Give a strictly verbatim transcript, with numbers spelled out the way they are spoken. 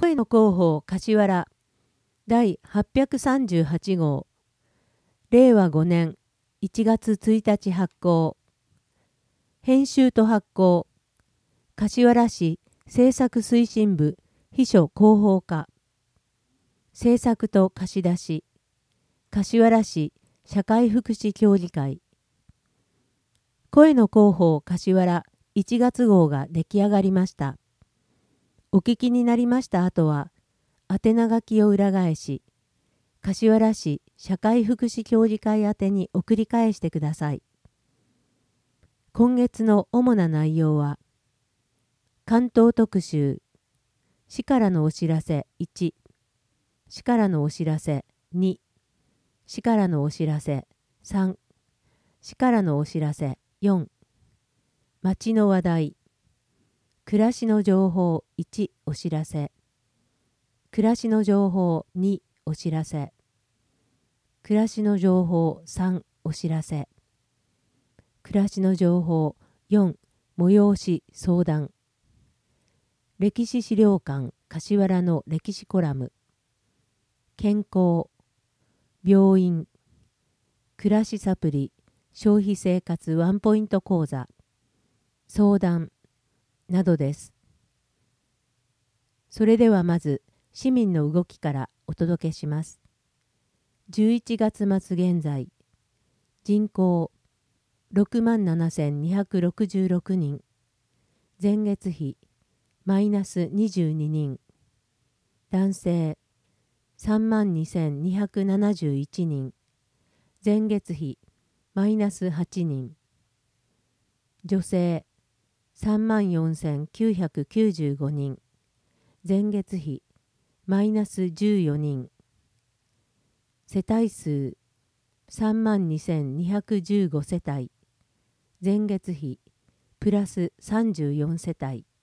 声の広報柏原だいはっぴゃくさんじゅうはち号れいわごねんいちがつついたち発行。編集と発行柏原市制作推進部秘書広報課。制作と貸し出し柏原市社会福祉協議会。声の広報柏原いちがつ号が出来上がりました。お聞きになりました後は、宛名書きを裏返し、柏原市社会福祉協議会宛てに送り返してください。今月の主な内容は、関東特集、市からのお知らせいち、市からのお知らせに、市からのお知らせさん、市からのお知らせよん、町の話題、暮らしの情報いちお知らせ、暮らしの情報にお知らせ、暮らしの情報さんお知らせ、暮らしの情報よん催し相談、歴史資料館柏原の歴史コラム、健康、病院、暮らしサプリ消費生活ワンポイント講座、相談などです。それではまず市民の動きからお届けします。じゅういちがつ末現在、人口ろくまんななせんにひゃくろくじゅうろくにん、前月比マイナスにじゅうににん、男性さんまんにせんにひゃくななじゅういちにん、前月比マイナスはちにん、女性さんまんよんせんきゅうひゃくきゅうじゅうごにん、前月比マイナスじゅうよにん、世帯数さんまんにせんにひゃくじゅうごせたい、前月比プラスさんじゅうよんせたい。